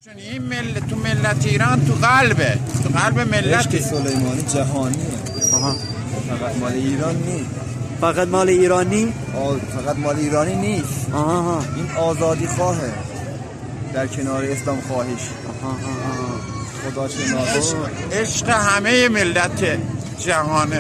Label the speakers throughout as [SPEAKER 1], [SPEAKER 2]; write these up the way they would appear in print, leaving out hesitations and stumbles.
[SPEAKER 1] این ملت تو ملت ایران تو قلب ملت
[SPEAKER 2] سلیمانی جهانیه. فقط مال ایران نیست.
[SPEAKER 3] فقط مال ایرانی؟
[SPEAKER 2] فقط مال ایرانی نیست. این آزادی خواهه در کنار اسلام خواهش. خدا شناس
[SPEAKER 1] عشق همه ملت جهانه.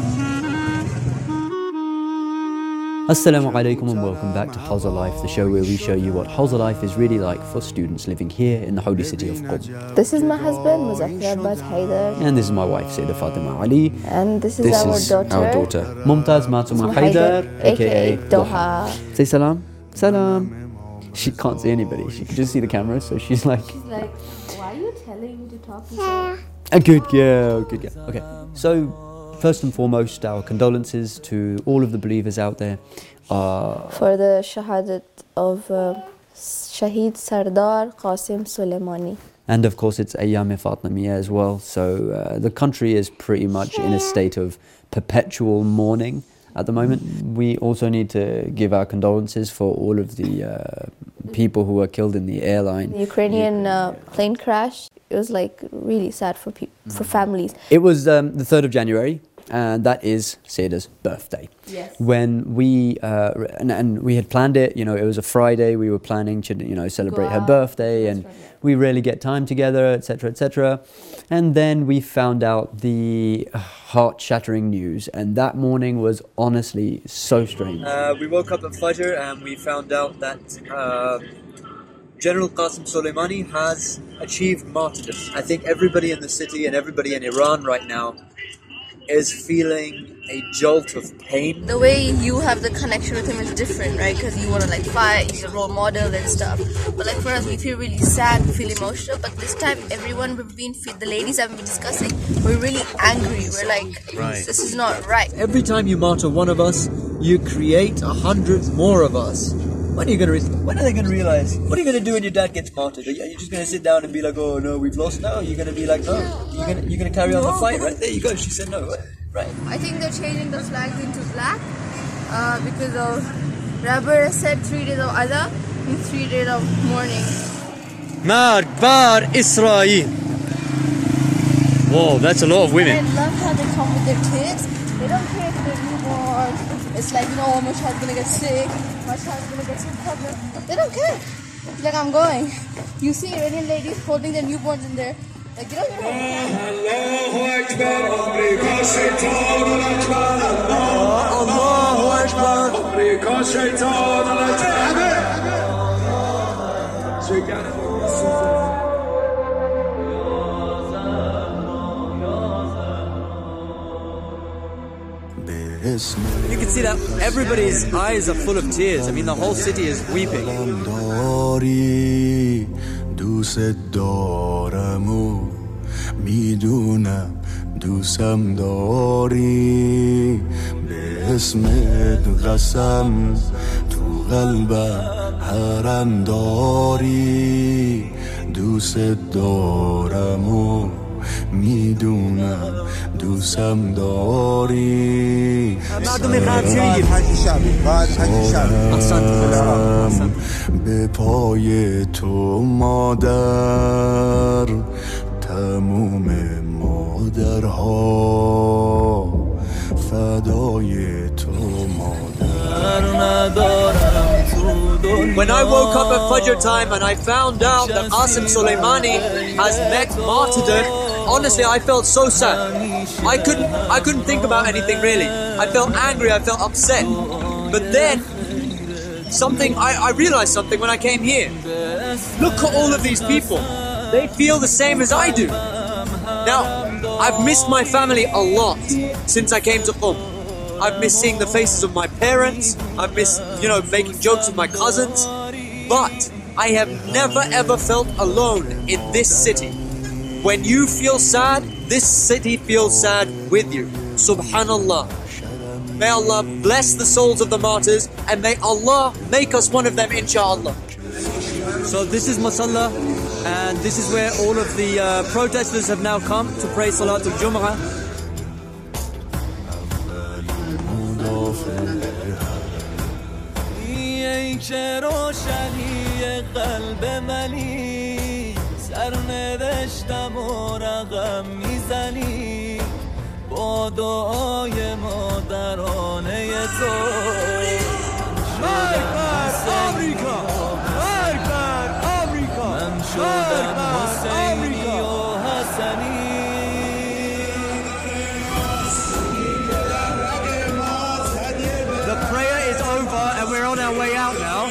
[SPEAKER 4] Assalamu alaikum and welcome back to Hawza Life, the show where we show you what Hawza Life is really like for students living here in the holy city of Qom.
[SPEAKER 5] This is my husband, Muzaffar Abbas Haidar.
[SPEAKER 4] And this is my wife, Sayyidah Fatima Ali.
[SPEAKER 5] And this is our daughter,
[SPEAKER 4] Mumtaz Matuma Haidar, aka
[SPEAKER 5] Doha.
[SPEAKER 4] Say salam. Salam. She can't see anybody, she can just see the camera, so she's like,
[SPEAKER 5] why are you telling me to talk to you?
[SPEAKER 4] Good girl, good girl. Okay, so first and foremost, our condolences to all of the believers out there.
[SPEAKER 5] For the shahadat of Shaheed Sardar Qasim Soleimani.
[SPEAKER 4] And of course it's Ayyam Fatmiyya as well, so the country is pretty much in a state of perpetual mourning at the moment. We also need to give our condolences for all of the people who were killed in the airline.
[SPEAKER 5] The Ukrainian plane crash, it was like really sad for for families.
[SPEAKER 4] It was the 3rd of January. And that is Sayyidah's birthday.
[SPEAKER 5] Yes.
[SPEAKER 4] When we and we had planned it, it was a Friday. We were planning to, celebrate her birthday, and we rarely get time together, etc., etc. And then we found out the heart-shattering news, and that morning was honestly so strange.
[SPEAKER 3] We woke up at Fajr and we found out that General Qasim Soleimani has achieved martyrdom. I think everybody in the city and everybody in Iran right now is feeling a jolt of pain.
[SPEAKER 6] The way you have the connection with him is different, right? Because you want to fight, he's a role model and stuff. But for us, we feel really sad, we feel emotional. But this time, the ladies have been discussing, we're really angry. We're like, This is not right.
[SPEAKER 3] Every time you martyr one of us, you create 100 more of us. When are they going to realize? What are you going to do when your dad gets martyred? Are you just going to sit down and be like, oh no, we've lost now? You're going to be like, no, you're going to carry on the fight, right? There you go, she said no, right?
[SPEAKER 6] I think they're changing the flag into black because of Rabbi said 3 days of Adha and 3 days of mourning.
[SPEAKER 3] Mark Bar Israel. Whoa, that's a lot of women.
[SPEAKER 6] I love how they come with their kids. They don't care if they're newborn. It's like, my child's gonna get sick, my child's gonna get some problem. They don't care. Like, I'm going. You see Iranian ladies holding their newborns in there. Like, they don't care.
[SPEAKER 7] Allahu Akbar, America Shaitan Akbar.
[SPEAKER 3] Allahu Akbar,
[SPEAKER 7] America Shaitan Akbar.
[SPEAKER 3] You can see that everybody's eyes are full of tears. I mean, the whole city is weeping.
[SPEAKER 7] میدونم دوستم داری به پای تو مادر تموم مادرها فدای تو مادر ندارم.
[SPEAKER 3] When I woke up at Fajr time and I found out that Qasim Soleimani has met martyrdom, honestly, I felt so sad. I couldn't think about anything really. I felt angry, I felt upset. But then, I realized something when I came here. Look at all of these people. They feel the same as I do. Now, I've missed my family a lot since I came to Qom. I've missed seeing the faces of my parents. I've missed, making jokes with my cousins. But I have never ever felt alone in this city. When you feel sad, this city feels sad with you. Subhanallah. May Allah bless the souls of the martyrs and may Allah make us one of them, inshallah. So this is Masalla, and this is where all of the protesters have now come to pray Salatul Jum'ah.
[SPEAKER 8] دشتم و رقم میزنی با دعای مادرانه تو مرگ بر آمریکا مرگ بر آمریکا من شدم حسینی و حسنی
[SPEAKER 3] The prayer is over and we're on our way out now.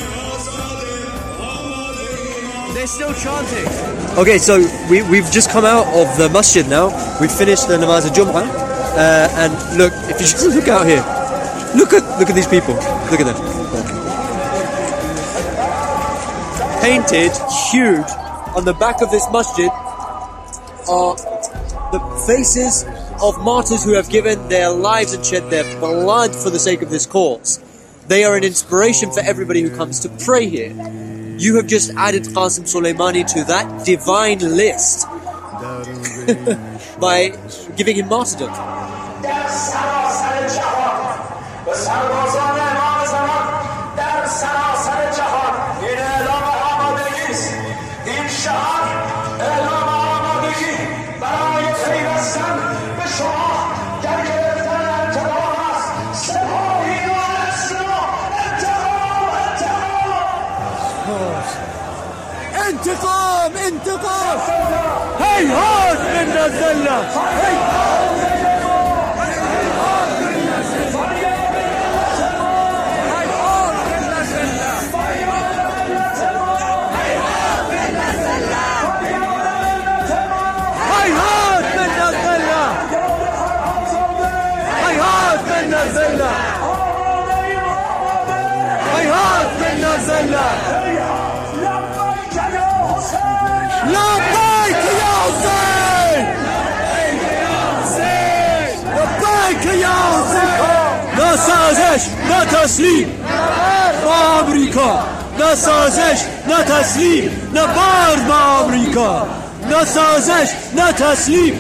[SPEAKER 3] They're still chanting. Okay, so we've just come out of the masjid now. We've finished the namaz al-Jum'ah. And look, if you just look out here. Look at these people. Look at them. Painted huge on the back of this masjid are the faces of martyrs who have given their lives and shed their blood for the sake of this cause. They are an inspiration for everybody who comes to pray here. You have just added Qasim Soleimani to that divine list by giving him martyrdom.
[SPEAKER 8] انتقام انتقام هيهات من الذلة لبيك يا حسين لبيك يا حسين لا سازش لا تسليم مع أمريكا لا سازش لا تسليم نبارد مع أمريكا لا سازش لا تسليم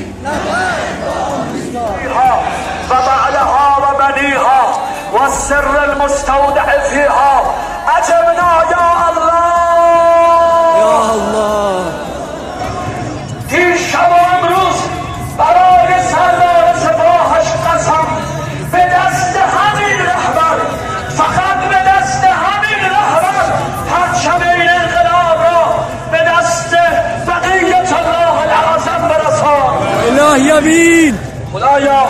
[SPEAKER 9] فبعلها وبنيها والسر المستودع فيها أجبنا يا الله
[SPEAKER 8] يا الله
[SPEAKER 9] این شب و امروز برای سردار سپاهش قسم به دست همین رهبر فقط به دست همین رهبر پرچم این انقلاب را به دست بقیت الله العظم برسان
[SPEAKER 8] إله يمين
[SPEAKER 9] خدایا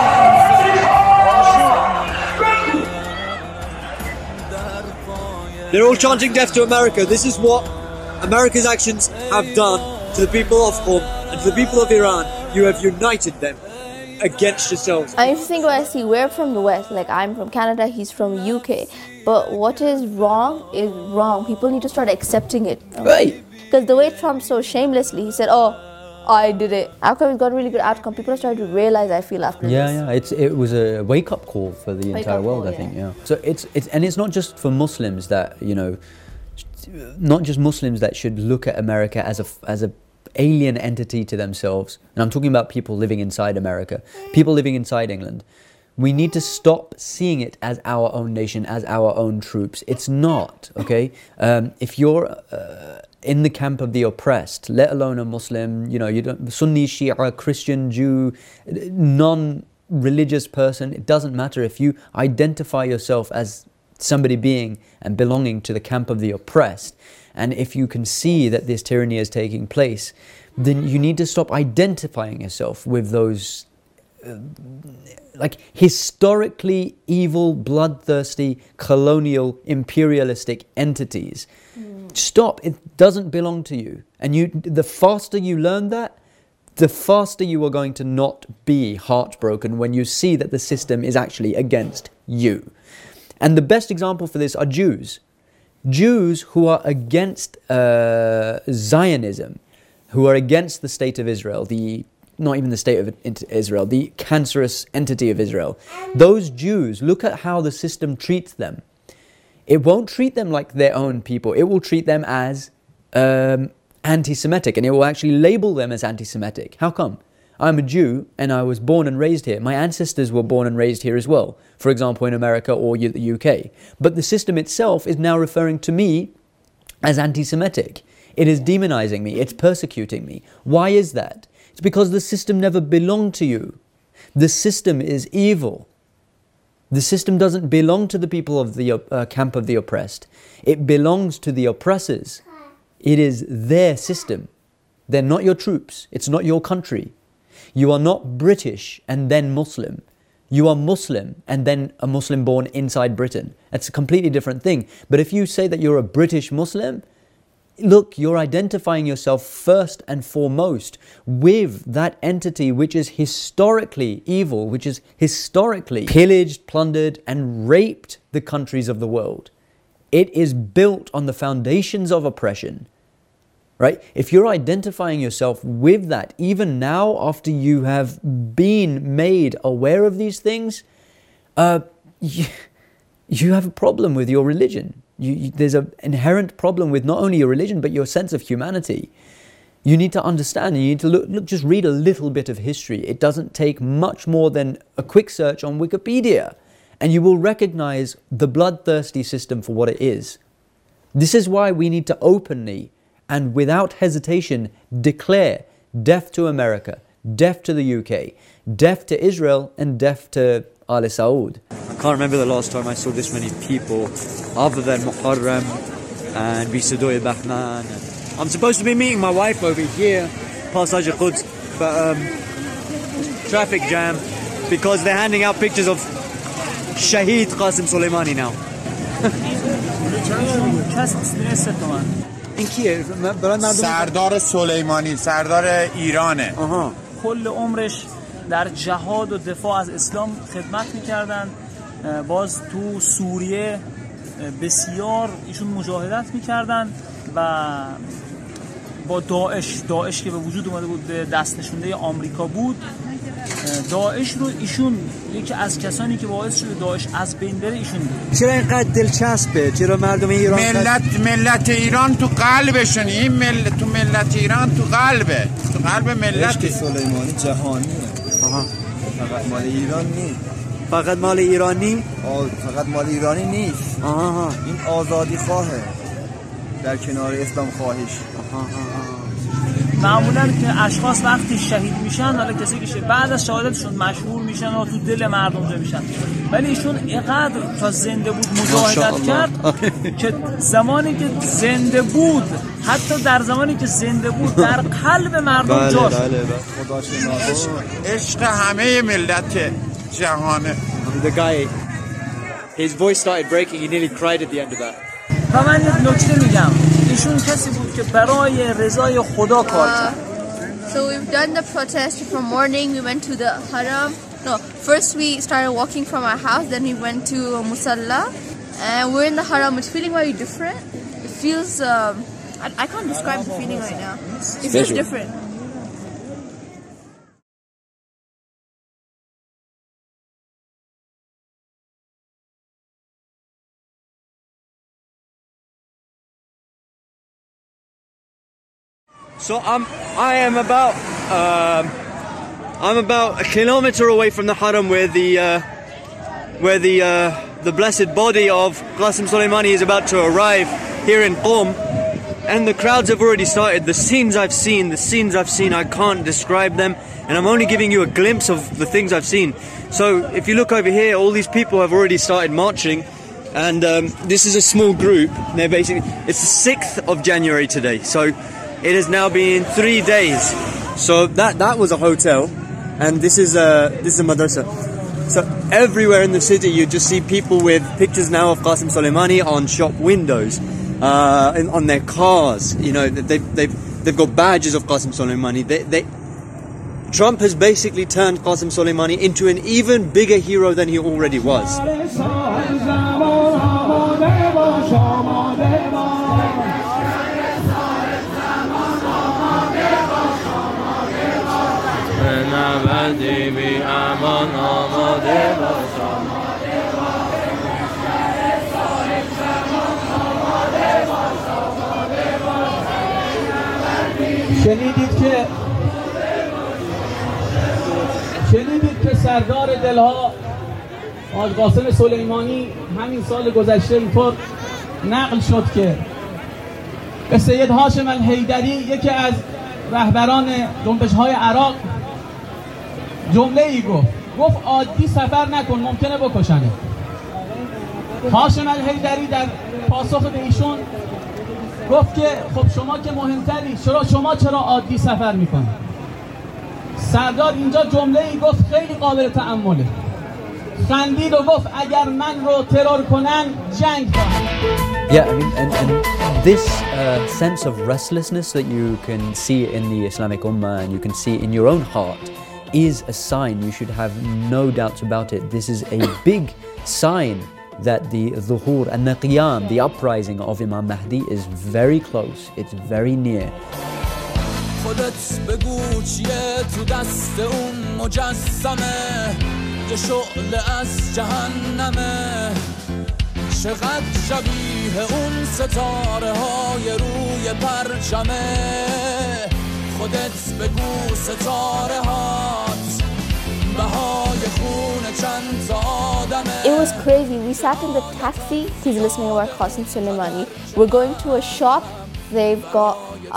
[SPEAKER 3] They're all chanting death to America. This is what America's actions have done to the people of Qom and to the people of Iran. You have united them against yourselves.
[SPEAKER 5] I used to think when I see we're from the West, like I'm from Canada, he's from UK. But what is wrong is wrong. People need to start accepting it.
[SPEAKER 4] Right.
[SPEAKER 5] Because the way Trump so shamelessly, he said, oh, I did it. Outcome, it's got a really good outcome. People are starting to realize, I feel, after this.
[SPEAKER 4] Yeah. It was a wake-up call for the entire world, I think. Yeah. So it's not just for Muslims that, you know, not just Muslims that should look at America as a alien entity to themselves. And I'm talking about people living inside America, people living inside England. We need to stop seeing it as our own nation, as our own troops. It's not, okay? If you're in the camp of the oppressed, let alone a Muslim, you know, you don't Sunni, Shia, Christian, Jew, non-religious person, it doesn't matter. If you identify yourself as somebody being and belonging to the camp of the oppressed, and if you can see that this tyranny is taking place, then you need to stop identifying yourself with those like historically evil, bloodthirsty, colonial, imperialistic entities. Stop. It doesn't belong to you. And the faster you learn that, the faster you are going to not be heartbroken when you see that the system is actually against you. And the best example for this are Jews. Jews who are against Zionism, who are against the state of Israel, not even the state of Israel, the cancerous entity of Israel. Those Jews, look at how the system treats them. It won't treat them like their own people. It will treat them as anti-Semitic, and it will actually label them as anti-Semitic. How come? I'm a Jew and I was born and raised here. My ancestors were born and raised here as well, for example, in America or the UK. But the system itself is now referring to me as anti-Semitic. It is demonizing me. It's persecuting me. Why is that? It's because the system never belonged to you. The system is evil. The system doesn't belong to the people of the camp of the oppressed. It belongs to the oppressors. It is their system. They're not your troops. It's not your country. You are not British and then Muslim. You are Muslim and then a Muslim born inside Britain. That's a completely different thing. But if you say that you're a British Muslim, look, you're identifying yourself first and foremost with that entity which is historically evil, which is historically pillaged, plundered, and raped the countries of the world. It is built on the foundations of oppression. Right? If you're identifying yourself with that, even now after you have been made aware of these things, you have a problem with your religion. There's an inherent problem with not only your religion, but your sense of humanity. You need to understand, and you need to look, just read a little bit of history. It doesn't take much more than a quick search on Wikipedia, and you will recognize the bloodthirsty system for what it is. This is why we need to openly and without hesitation declare death to America, death to the UK, death to Israel, and death to Al Saud.
[SPEAKER 3] I can't remember the last time I saw this many people other than Muharram and Bisadoy Bahman. I'm supposed to be meeting my wife over here, Passage Quds, but traffic jam because they're handing out pictures of Shahid Qasim Soleimani now.
[SPEAKER 4] این کیه؟
[SPEAKER 1] سردار سلیمانی، سردار ایرانه.
[SPEAKER 10] کل عمرش در جهاد و دفاع از اسلام خدمت میکردن. باز تو سوریه بسیار ایشون مجاهدت میکردن و با داعش که به وجود اومده بود، به دست نشونده آمریکا بود، داعش رو ایشون یکی از کسانی که باعث شده داعش از بین بره ایشون بود.
[SPEAKER 3] چرا اینقدر دلچسبه؟ چرا مردم ایران
[SPEAKER 1] ملت ایران تو قلبشون، این ملت ایران تو قلبه، تو قلب ملت.
[SPEAKER 2] سلیمانی جهانیه. فقط مال ایران نیست.
[SPEAKER 3] فقط مال ایرانی؟
[SPEAKER 2] فقط مال ایرانی نیست. این آزادی خواهه در کنار اسلام خواهش.
[SPEAKER 10] معمولا که اشخاص وقتی شهید میشن، حالا کسی که بعد از شهادتشون مشهور میشن و تو دل مردم جا میشن، ولی ایشون اینقدر تا زنده بود مجاهدت کرد که زمانی که زنده بود، حتی در زمانی که زنده بود در قلب مردم جاش.
[SPEAKER 1] عشق همه ملت جهانه.
[SPEAKER 3] The guy, his voice started breaking, he nearly cried at the end of that.
[SPEAKER 10] و من یک نکته میگم، ایشون کسی بود که برای رضای خدا کار کرد.
[SPEAKER 6] So we've done the protest from morning. We went to the Haram. No, first we started walking from our house, then we went to Musalla, and we're in the Haram. It's feeling very different. It feels I can't describe the feeling right now. It feels different.
[SPEAKER 3] So I'm about a kilometer away from the Haram where the blessed body of Qasim Soleimani is about to arrive here in Qom, and the crowds have already started. The scenes I've seen, I can't describe them, and I'm only giving you a glimpse of the things I've seen. So if you look over here, all these people have already started marching, and this is a small group. They're basically, it's the 6th of January today, so it has now been 3 days. So that was a hotel, and this is a madrasa. So everywhere in the city you just see people with pictures now of Qasim Soleimani on shop windows, on their cars. You know, they've got badges of Qasim Soleimani. Trump has basically turned Qasim Soleimani into an even bigger hero than he already was.
[SPEAKER 10] شنیدید که سردار دلها حاج قاسم سلیمانی همین سال گذشته اینطور نقل شد که
[SPEAKER 11] به سید هاشم الحیدری یکی از رهبران جنبش‌های عراق جمله ای گفت عادی سفر نکن ممکنه بکشنه. هاشم الحیدری در پاسخ به ایشون گفت که خب شما که مهمتری، شما چرا عادی سفر میکنید؟ سردار اینجا جمله ای گفت خیلی قابل تأمله، خندید و گفت اگر من رو ترور کنن جنگ خواهم.
[SPEAKER 4] Yeah, I mean, and this sense of restlessness that you can see in the Islamic Ummah and you can see in your own heart is a sign. You should have no doubts about it. This is a big sign that the Dhuhur and the Qiyam, the uprising of Imam Mahdi is very close, it's very near.
[SPEAKER 12] خودت بگو چیه تو دست اون مجسمه، یه شعله از جهنمه، چقدر شبیه اون ستاره های روی پرچمه. خودت بگو ستاره هات بهای خون چند تا آدمه.
[SPEAKER 5] It was crazy. We sat in the taxi. He's listening to our Qasim Soleimani. We're going to a shop. They've got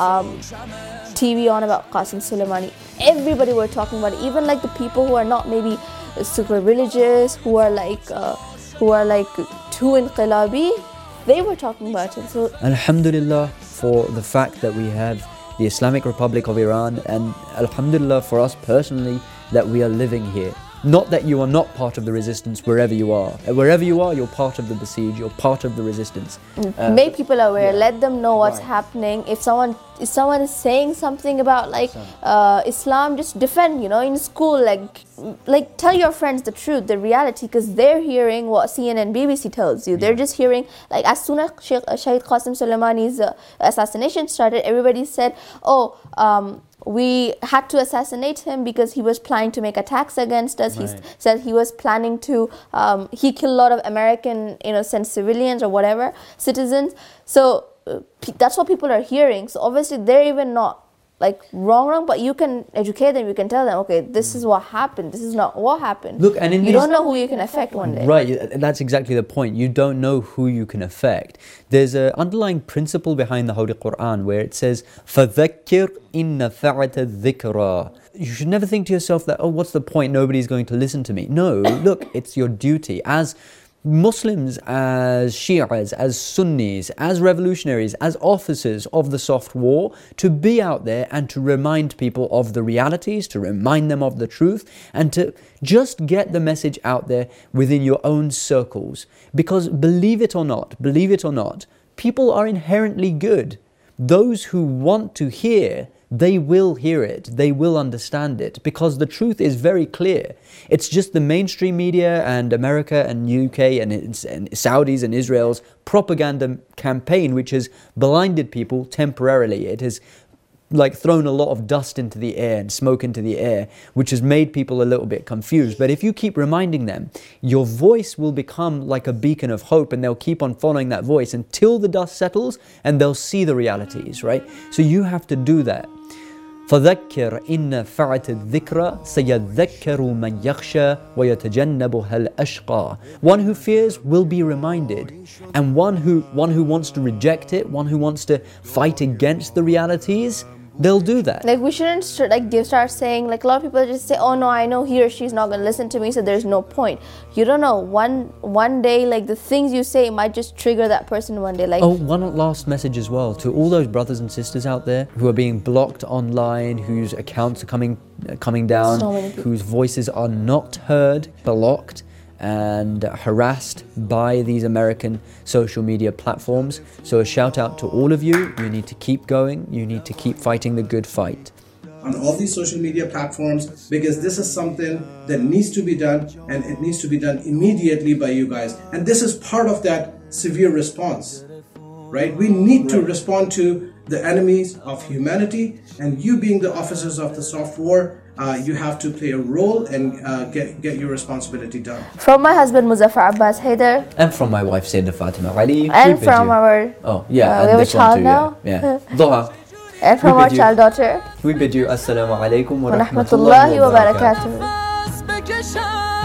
[SPEAKER 5] TV on about Qasim Soleimani. Everybody were talking about it. Even like the people who are not maybe super religious, who are like too inqilabi, they were talking about it. So
[SPEAKER 4] Alhamdulillah for the fact that we have the Islamic Republic of Iran, and Alhamdulillah for us personally that we are living here. Not that you are not part of the resistance wherever you are. Wherever you are, you're part of the besieged, you're part of the resistance.
[SPEAKER 5] Make people aware, let them know what's happening. If someone is saying something about like Islam, just defend, you know, in school, like tell your friends the truth, the reality, because they're hearing what CNN, BBC tells you. They're just hearing, like as soon as Shahid Qasim Soleimani's assassination started, everybody said, we had to assassinate him because he was planning to make attacks against us. He said he was planning to, he killed a lot of American innocent civilians or whatever, citizens. So that's what people are hearing. So obviously they're even not like wrong, but you can educate them, you can tell them, okay, this is what happened, this is not what happened.
[SPEAKER 4] Look, and
[SPEAKER 5] you don't know who you can affect one day.
[SPEAKER 4] Right, that's exactly the point. You don't know who you can affect. There's an underlying principle behind the Holy Quran where it says, فَذَكِّرْ إِن نَفَعَتَ الذِّكْرَى. You should never think to yourself that, oh, what's the point, nobody's going to listen to me. No, look, it's your duty as Muslims, as Shias, as Sunnis, as revolutionaries, as officers of the soft war, to be out there and to remind people of the realities, to remind them of the truth, and to just get the message out there within your own circles. Because believe it or not, people are inherently good. Those who want to hear, they will hear it, they will understand it, because the truth is very clear. It's just the mainstream media and America and UK and Saudis and Israel's propaganda campaign which has blinded people temporarily. It has like thrown a lot of dust into the air and smoke into the air, which has made people a little bit confused. But if you keep reminding them, your voice will become like a beacon of hope, and they'll keep on following that voice until the dust settles and they'll see the realities, right? So you have to do that. فذكر إن نفعت الذكرى سيذكر من يخشى ويتجنبها الأشقى. One who fears will be reminded, and one who wants to reject it, one who wants to fight against the realities, they'll do that.
[SPEAKER 5] Like we shouldn't start saying, like a lot of people just say, oh no, I know he or she's not going to listen to me, so there's no point. You don't know, one day, like the things you say might just trigger that person one day. Like,
[SPEAKER 4] one last message as well to all those brothers and sisters out there who are being blocked online, whose accounts are coming down, whose voices are not heard, blocked and harassed by these American social media platforms. So a shout out to all of you. You need to keep going. You need to keep fighting the good fight.
[SPEAKER 13] On all these social media platforms, because this is something that needs to be done, and it needs to be done immediately by you guys. And this is part of that severe response, right? We need to respond to the enemies of humanity, and you being the officers of the soft war, you have to play a role and get your responsibility done.
[SPEAKER 5] From my husband Muzaffar Abbas Haider,
[SPEAKER 4] and from my wife Sayyidah Fatima Ali,
[SPEAKER 5] and from our
[SPEAKER 4] we have a child now. Doha.
[SPEAKER 5] And from our child daughter,
[SPEAKER 4] we bid you assalamu alaikum wa
[SPEAKER 5] rahmatullahi wa barakatuh.